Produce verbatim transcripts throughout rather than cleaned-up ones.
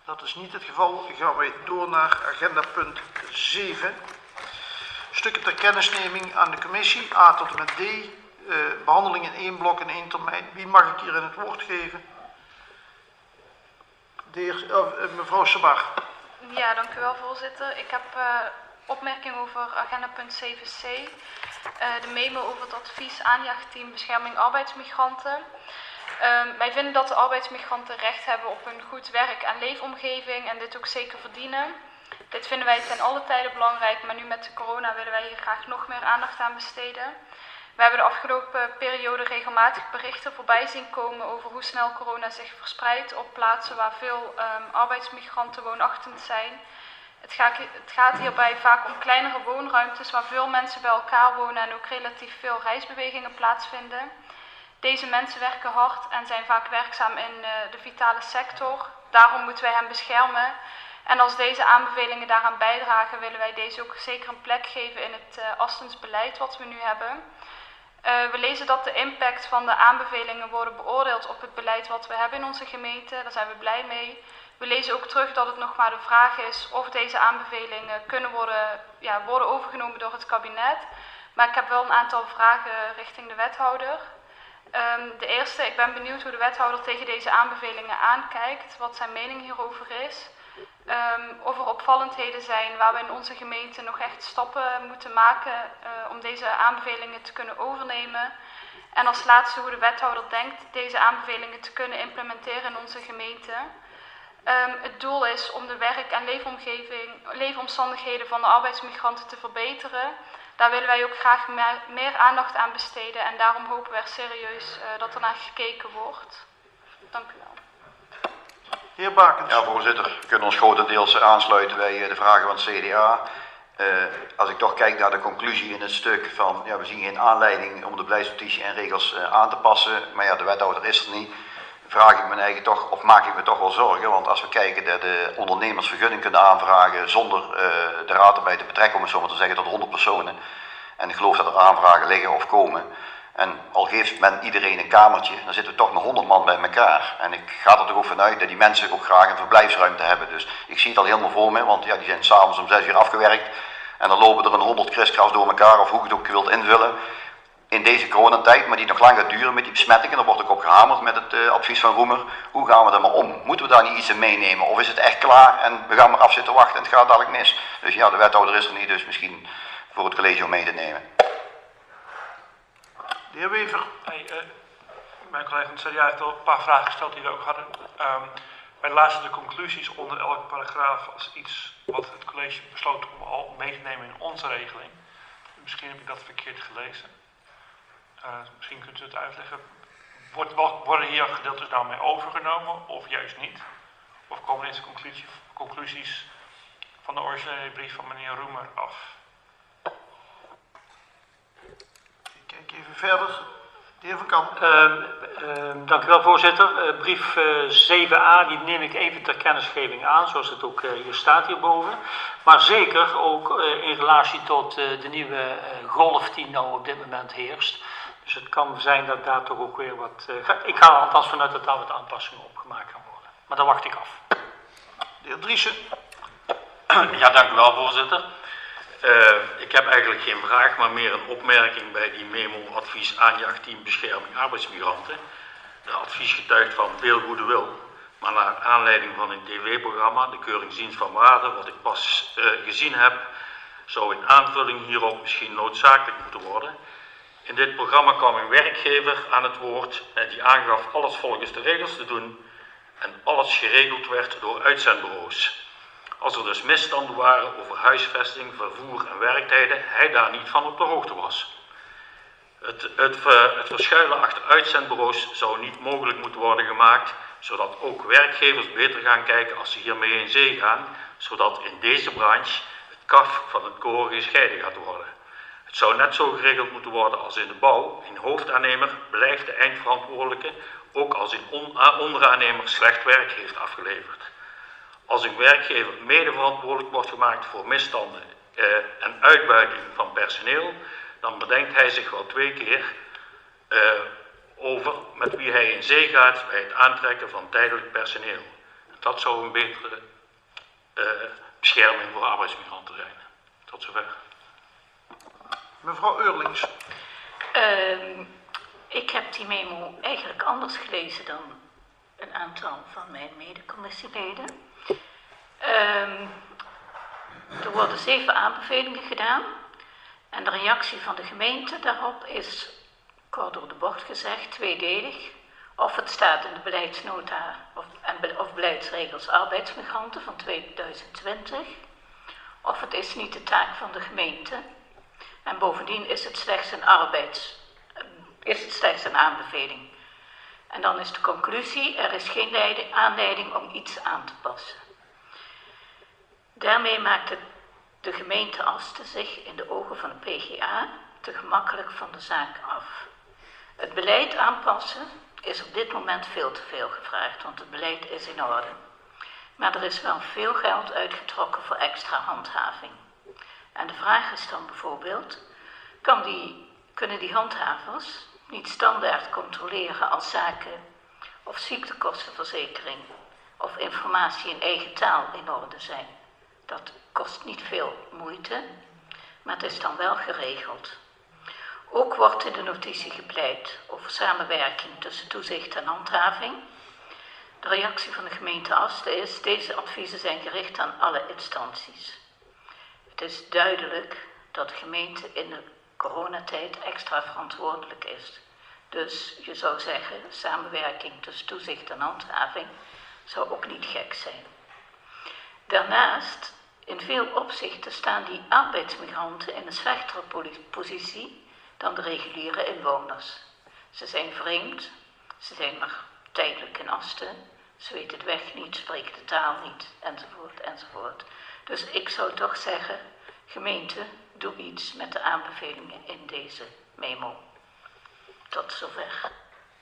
Dat is niet het geval. Dan gaan wij door naar agenda punt zeven. Stukken ter kennisneming aan de commissie, A tot en met D. Uh, behandeling in één blok in één termijn. Wie mag ik hierin het woord geven? De heer, uh, mevrouw Sabar. Ja, dank u wel, voorzitter. Ik heb uh, opmerking over agenda punt zeven c. Uh, de memo over het advies aanjaagteam bescherming arbeidsmigranten. Uh, wij vinden dat de arbeidsmigranten recht hebben op een goed werk- en leefomgeving en dit ook zeker verdienen. Dit vinden wij ten alle tijde belangrijk, maar nu met de corona willen wij hier graag nog meer aandacht aan besteden. We hebben de afgelopen periode regelmatig berichten voorbij zien komen over hoe snel corona zich verspreidt op plaatsen waar veel um, arbeidsmigranten woonachtig zijn. Het gaat, het gaat hierbij vaak om kleinere woonruimtes waar veel mensen bij elkaar wonen en ook relatief veel reisbewegingen plaatsvinden. Deze mensen werken hard en zijn vaak werkzaam in uh, de vitale sector. Daarom moeten wij hen beschermen. En als deze aanbevelingen daaraan bijdragen, willen wij deze ook zeker een plek geven in het uh, Astensbeleid wat we nu hebben. Uh, we lezen dat de impact van de aanbevelingen worden beoordeeld op het beleid wat we hebben in onze gemeente. Daar zijn we blij mee. We lezen ook terug dat het nog maar de vraag is of deze aanbevelingen kunnen worden, ja, worden overgenomen door het kabinet. Maar ik heb wel een aantal vragen richting de wethouder. Um, de eerste, ik ben benieuwd hoe de wethouder tegen deze aanbevelingen aankijkt, wat zijn mening hierover is. Um, of er opvallendheden zijn waar we in onze gemeente nog echt stappen moeten maken uh, om deze aanbevelingen te kunnen overnemen. En als laatste hoe de wethouder denkt deze aanbevelingen te kunnen implementeren in onze gemeente. Um, het doel is om de werk- en leefomgeving, leefomstandigheden van de arbeidsmigranten te verbeteren. Daar willen wij ook graag meer, meer aandacht aan besteden en daarom hopen we er serieus uh, dat er naar gekeken wordt. Dank u wel. Heer Bakens. Ja, voorzitter, we kunnen ons grotendeels aansluiten bij de vragen van het C D A. Uh, als ik toch kijk naar de conclusie in het stuk van, ja, we zien geen aanleiding om de beleidsnotitie en regels uh, aan te passen, maar ja, de wethouder is er niet. Vraag ik me eigen toch, of maak ik me toch wel zorgen, want als we kijken dat de ondernemers vergunning kunnen aanvragen zonder uh, de raad erbij te betrekken, om het zo maar te zeggen, tot honderd personen. En ik geloof dat er aanvragen liggen of komen. En al geeft men iedereen een kamertje, dan zitten we toch met honderd man bij elkaar. En ik ga er toch ook vanuit dat die mensen ook graag een verblijfsruimte hebben. Dus ik zie het al helemaal voor me, want ja, die zijn s'avonds om zes uur afgewerkt. En dan lopen er een honderd kriskras door elkaar, of hoe je het ook wilt invullen. In deze coronatijd, maar die nog lang gaat duren met die besmettingen, daar wordt ook op gehamerd met het uh, advies van Roemer. Hoe gaan we daar maar om? Moeten we daar niet iets in meenemen? Of is het echt klaar en we gaan maar af zitten wachten en het gaat dadelijk mis? Dus ja, de wethouder is er niet, dus misschien voor het college om mee te nemen. De heer Wever. Hey, uh, mijn collega van het C D A heeft al een paar vragen gesteld die we ook hadden. Um, wij lazen de conclusies onder elke paragraaf als iets wat het college besloot om al mee te nemen in onze regeling. Misschien heb ik dat verkeerd gelezen. Uh, misschien kunt u het uitleggen. Wordt, worden hier gedeeltes nou mee overgenomen of juist niet? Of komen deze conclusie, conclusies van de originele brief van meneer Roemer af? Kijk even verder. De heer Van Kamp. Uh, uh, dank u wel, voorzitter. Uh, brief uh, zeven a, die neem ik even ter kennisgeving aan, zoals het ook uh, hier staat hierboven. Maar zeker ook uh, in relatie tot uh, de nieuwe uh, golf die nou op dit moment heerst. Dus het kan zijn dat daar toch ook weer wat... Uh, ga, ik ga er althans vanuit dat daar wat aanpassingen op gemaakt gaan worden. Maar daar wacht ik af. De heer Driessen. Ja, dank u wel, voorzitter. Uh, ik heb eigenlijk geen vraag, maar meer een opmerking bij die memo advies aanjaagteam bescherming arbeidsmigranten. De advies getuigt van veel goede wil, maar naar aanleiding van een D W-programma, de Keuringsdienst van Waarde, wat ik pas uh, gezien heb, zou in aanvulling hierop misschien noodzakelijk moeten worden. In dit programma kwam een werkgever aan het woord en die aangaf alles volgens de regels te doen en alles geregeld werd door uitzendbureaus. Als er dus misstanden waren over huisvesting, vervoer en werktijden, hij daar niet van op de hoogte was. Het, het, het verschuilen achter uitzendbureaus zou niet mogelijk moeten worden gemaakt, zodat ook werkgevers beter gaan kijken als ze hiermee in zee gaan, zodat in deze branche het kaf van het koren gescheiden gaat worden. Het zou net zo geregeld moeten worden als in de bouw. Een hoofdaannemer blijft de eindverantwoordelijke, ook als een on- onderaannemer slecht werk heeft afgeleverd. Als een werkgever mede verantwoordelijk wordt gemaakt voor misstanden eh, en uitbuiting van personeel, dan bedenkt hij zich wel twee keer uh, over met wie hij in zee gaat bij het aantrekken van tijdelijk personeel. dat zou een betere uh, bescherming voor arbeidsmigranten zijn. Tot zover. Mevrouw Eurlings. Uh, ik heb die memo eigenlijk anders gelezen dan een aantal van mijn medecommissieleden. Uh, er worden zeven aanbevelingen gedaan en de reactie van de gemeente daarop is, kort door de bocht gezegd, tweedelig. Of het staat in de beleidsnota of, en, of beleidsregels arbeidsmigranten van tweeduizend twintig, of het is niet de taak van de gemeente. En bovendien is het slechts een arbeids, is het slechts een aanbeveling. En dan is de conclusie, er is geen leiding, aanleiding om iets aan te passen. Daarmee maakt het de gemeente Asten zich in de ogen van de P G A te gemakkelijk van de zaak af. Het beleid aanpassen is op dit moment veel te veel gevraagd, want het beleid is in orde. Maar er is wel veel geld uitgetrokken voor extra handhaving. En de vraag is dan bijvoorbeeld, kan die, kunnen die handhavers niet standaard controleren als zaken of ziektekostenverzekering of informatie in eigen taal in orde zijn? Dat kost niet veel moeite, maar het is dan wel geregeld. Ook wordt in de notitie gepleit over samenwerking tussen toezicht en handhaving. De reactie van de gemeente Asten is, deze adviezen zijn gericht aan alle instanties. Het is duidelijk dat de gemeente in de coronatijd extra verantwoordelijk is. Dus je zou zeggen, samenwerking tussen toezicht en handhaving zou ook niet gek zijn. Daarnaast, in veel opzichten staan die arbeidsmigranten in een slechtere positie dan de reguliere inwoners. Ze zijn vreemd, ze zijn maar tijdelijk in Asten, ze weten de weg niet, spreken de taal niet, enzovoort, enzovoort. Dus ik zou toch zeggen, gemeente, doe iets met de aanbevelingen in deze memo. Tot zover.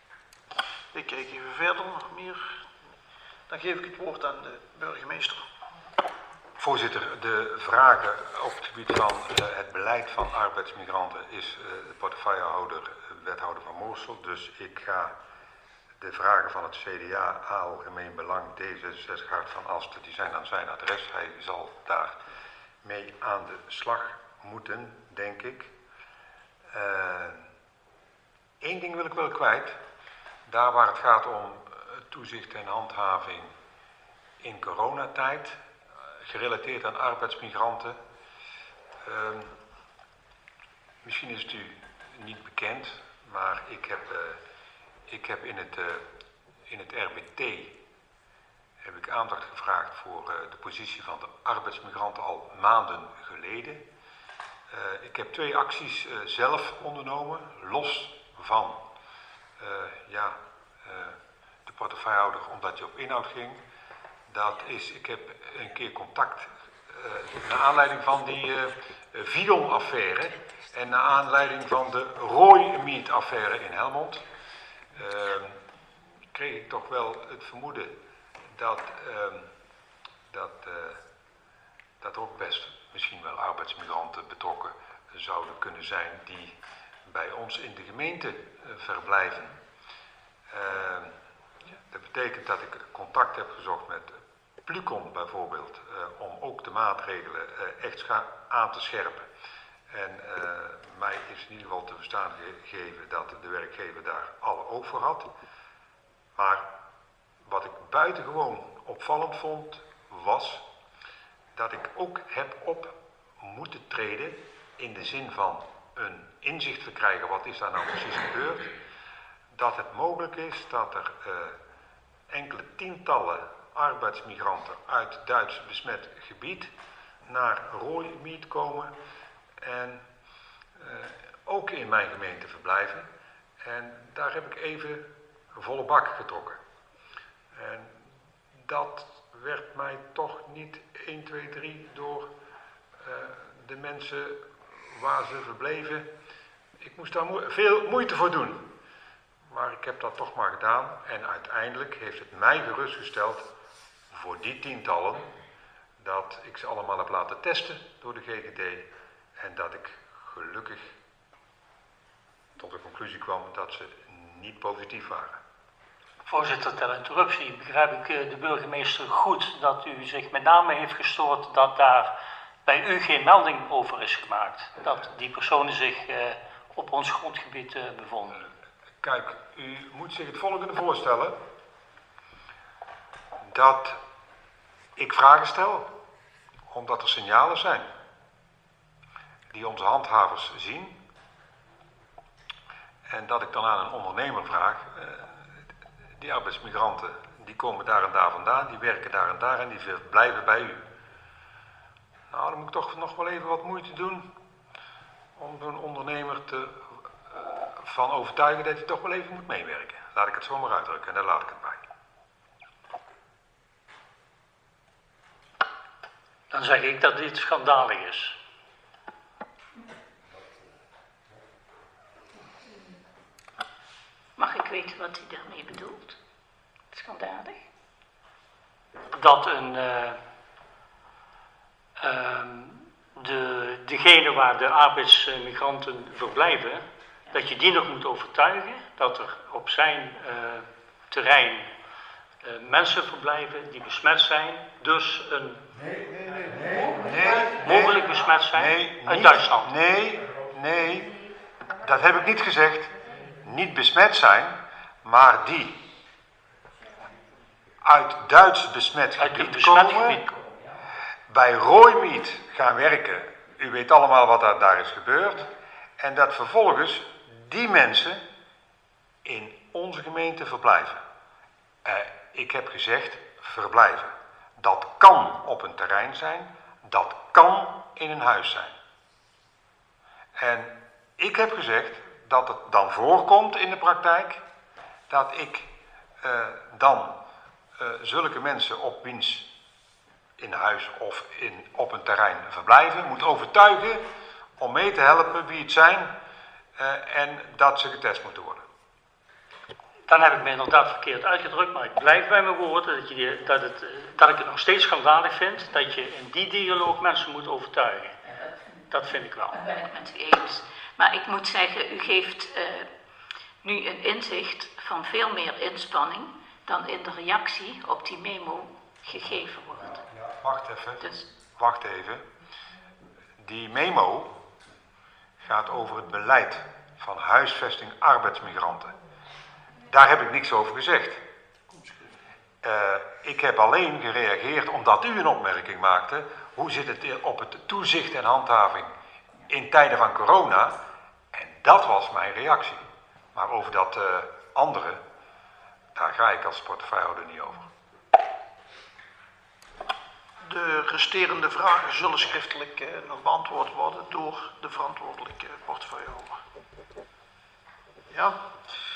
Ik kijk even verder, nog meer. Dan geef ik het woord aan de burgemeester. Voorzitter, de vragen op het gebied van uh, het beleid van arbeidsmigranten is uh, de portefeuillehouder, uh, wethouder van Moorsel. Dus ik ga de vragen van het C D A, Algemeen Belang, D zesenzestig Hart van Asten, die zijn aan zijn adres. Hij zal daar mee aan de slag moeten, denk ik. Eén uh, ding wil ik wel kwijt. Daar waar het gaat om uh, toezicht en handhaving in coronatijd, gerelateerd aan arbeidsmigranten. Uh, misschien is het u niet bekend, maar ik heb, uh, ik heb in, het, uh, in het R B T heb ik aandacht gevraagd voor uh, de positie van de arbeidsmigranten al maanden geleden. Uh, ik heb twee acties uh, zelf ondernomen, los van uh, ja, uh, de portefeuillehouder, omdat je op inhoud ging. Dat is, ik heb een keer contact, uh, naar aanleiding van die uh, Vidon-affaire en naar aanleiding van de Roy-Meat-affaire in Helmond, uh, kreeg ik toch wel het vermoeden dat, uh, dat, uh, dat er ook best misschien wel arbeidsmigranten betrokken zouden kunnen zijn die bij ons in de gemeente uh, verblijven. Uh, dat betekent dat ik contact heb gezocht met Plucon bijvoorbeeld, uh, om ook de maatregelen uh, echt aan te scherpen. En uh, mij is in ieder geval te verstaan gegeven dat de werkgever daar alle oog voor had. Maar wat ik buitengewoon opvallend vond, was dat ik ook heb op moeten treden in de zin van een inzicht te krijgen, wat is daar nou precies gebeurd, dat het mogelijk is dat er uh, enkele tientallen arbeidsmigranten uit Duits besmet gebied naar Roy-Meat komen en uh, ook in mijn gemeente verblijven. En daar heb ik even volle bak getrokken. En dat werd mij toch niet één, twee, drie door uh, de mensen waar ze verbleven. Ik moest daar mo- veel moeite voor doen. Maar ik heb dat toch maar gedaan. En uiteindelijk heeft het mij gerustgesteld voor die tientallen dat ik ze allemaal heb laten testen door de G G D. En dat ik gelukkig tot de conclusie kwam dat ze niet positief waren. Voorzitter, ter interruptie begrijp ik uh, de burgemeester goed dat u zich met name heeft gestoord dat daar bij u geen melding over is gemaakt. Dat die personen zich uh, op ons grondgebied uh, bevonden. Kijk, u moet zich het volgende voorstellen. Dat ik vragen stel, omdat er signalen zijn die onze handhavers zien. En dat ik dan aan een ondernemer vraag, uh, die arbeidsmigranten, die komen daar en daar vandaan, die werken daar en daar en die blijven bij u. Nou, dan moet ik toch nog wel even wat moeite doen om een ondernemer te, uh, van overtuigen dat hij toch wel even moet meewerken. Laat ik het zo maar uitdrukken en daar laat ik het bij. Dan zeg ik dat dit schandalig is. Mag ik weten wat u daarmee bedoelt? Schandalig? Dat een, uh, uh, de, degene waar de arbeidsmigranten verblijven, dat je die nog moet overtuigen dat er op zijn uh, terrein uh, mensen verblijven die besmet zijn, dus een Nee, nee, nee, nee. nee mogelijk nee, besmet zijn nee, uit niet, Duitsland. Nee, nee, dat heb ik niet gezegd. Niet besmet zijn, maar die uit Duits besmet Uit gebied het besmet komen, gebied. bij Rooimeet gaan werken. U weet allemaal wat daar, daar is gebeurd. En dat vervolgens die mensen in onze gemeente verblijven. Uh, ik heb gezegd verblijven. Dat kan op een terrein zijn, dat kan in een huis zijn. En ik heb gezegd dat het dan voorkomt in de praktijk dat ik uh, dan uh, zulke mensen op wiens in huis of in, op een terrein verblijven moet overtuigen om mee te helpen wie het zijn uh, en dat ze getest moeten worden. Dan heb ik me inderdaad verkeerd uitgedrukt, maar ik blijf bij mijn woord dat, je, dat, het, dat ik het nog steeds schandalig vind dat je in die dialoog mensen moet overtuigen. Dat vind ik wel. Dat ben ik met u eens. Maar ik moet zeggen, u geeft uh, nu een inzicht van veel meer inspanning dan in de reactie op die memo gegeven wordt. Ja, wacht even. Dus... Wacht even. Die memo gaat over het beleid van huisvesting arbeidsmigranten. Daar heb ik niks over gezegd. Uh, ik heb alleen gereageerd omdat u een opmerking maakte. Hoe zit het op het toezicht en handhaving in tijden van corona? En dat was mijn reactie. Maar over dat uh, andere, daar ga ik als portefeuillehouder niet over. De resterende vragen zullen schriftelijk uh, nog beantwoord worden door de verantwoordelijke portefeuillehouder. Ja.